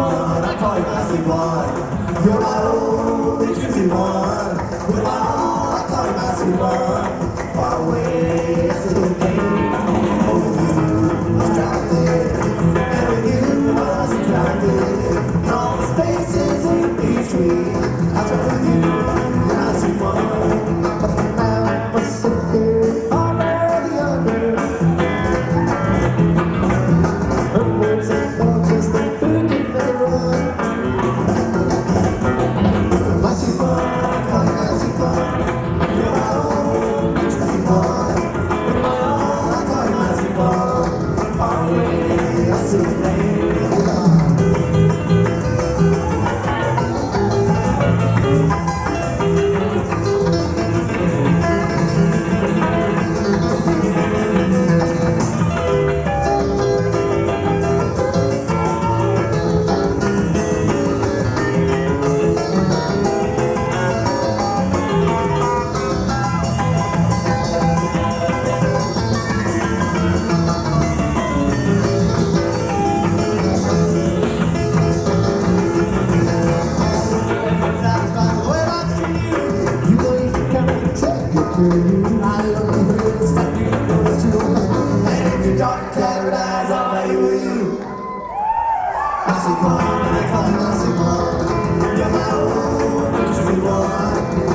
one, I call you my sweet one. You're my only choosy one. With my all, I call you my sweet one. Far away, I still think over you, distracted. And with you, I was attracted. And all the spaces in between, I turn with you, you're my sweet one. But now I sit here, under the under. Her words and focus, the food can never run. My sweet one, I call you my sweet one. You're my own, sweet one. With my all, I call you my sweet one. Far away, I see your name. I love the way it's like you know what you want. And if your dark cloud eyes, I'll lay with you. I see one, and I call you my sweet one. You're my own, sweet one.